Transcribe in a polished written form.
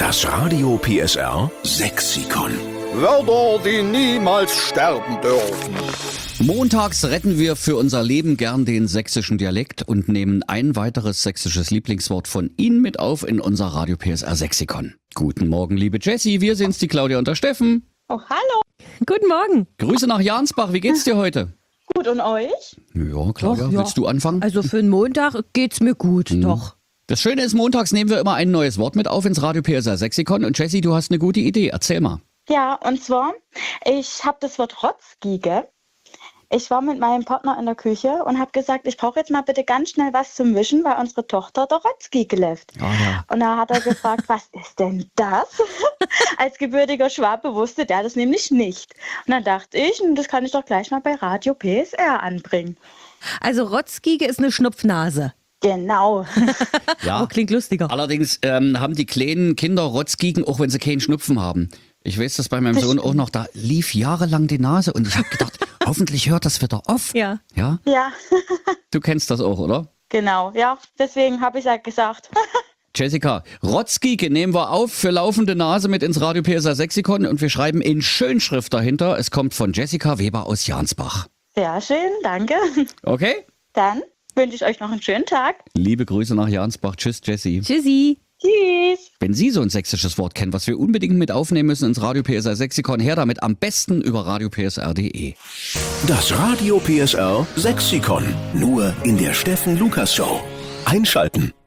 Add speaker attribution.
Speaker 1: Das Radio PSR Sexikon.
Speaker 2: Wörter, die niemals sterben dürfen.
Speaker 3: Montags retten wir für unser Leben gern den sächsischen Dialekt und nehmen ein weiteres sächsisches Lieblingswort von Ihnen mit auf in unser Radio PSR Sexikon. Guten Morgen, liebe Jessie, wir sind's, die Claudia und der Steffen.
Speaker 4: Oh, hallo.
Speaker 5: Guten Morgen.
Speaker 3: Grüße nach Jansbach, wie geht's dir heute?
Speaker 4: Gut, und euch?
Speaker 3: Ja, Claudia,
Speaker 5: Doch, ja.
Speaker 3: willst du anfangen?
Speaker 5: Also für einen Montag geht's mir gut, doch.
Speaker 3: Das Schöne ist, montags nehmen wir immer ein neues Wort mit auf ins Radio PSR Sexikon und Jessie, du hast eine gute Idee, erzähl mal.
Speaker 4: Ja, und zwar, ich habe das Wort Rotzgiege. Ich war mit meinem Partner in der Küche und habe gesagt, ich brauche jetzt mal bitte ganz schnell was zum Wischen, weil unsere Tochter der Rotzgiege läuft.
Speaker 3: Ah, ja.
Speaker 4: Und da hat er gefragt, was ist denn das? Als gebürtiger Schwabe wusste der das nämlich nicht. Und dann dachte ich, das kann ich doch gleich mal bei Radio PSR anbringen.
Speaker 5: Also Rotzgiege ist eine Schnupfnase.
Speaker 4: Genau.
Speaker 3: Ja.
Speaker 5: Oh, klingt lustiger.
Speaker 3: Allerdings haben die kleinen Kinder Rotzgiegen, auch wenn sie keinen Schnupfen haben. Ich weiß das bei meinem Sohn auch noch, da lief jahrelang die Nase und ich habe gedacht, hoffentlich hört das wieder auf.
Speaker 5: Ja.
Speaker 3: Ja?
Speaker 4: Ja,
Speaker 3: Du kennst das auch, oder?
Speaker 4: genau. Ja, deswegen habe ich ja gesagt.
Speaker 3: Jessica, Rotzgiege nehmen wir auf für laufende Nase mit ins Radio PSR Sexikon und wir schreiben in Schönschrift dahinter. Es kommt von Jessica Weber aus Jansbach.
Speaker 4: Sehr schön, danke.
Speaker 3: Okay?
Speaker 4: Dann wünsche ich euch noch einen schönen Tag.
Speaker 3: Liebe Grüße nach Jansbach. Tschüss, Jessie.
Speaker 5: Tschüssi.
Speaker 4: Tschüss.
Speaker 3: Wenn Sie so ein sächsisches Wort kennen, was wir unbedingt mit aufnehmen müssen ins Radio PSR Sexikon, her damit am besten über radiopsr.de.
Speaker 1: Das Radio PSR Sexikon. Nur in der Steffen Lukas Show. Einschalten.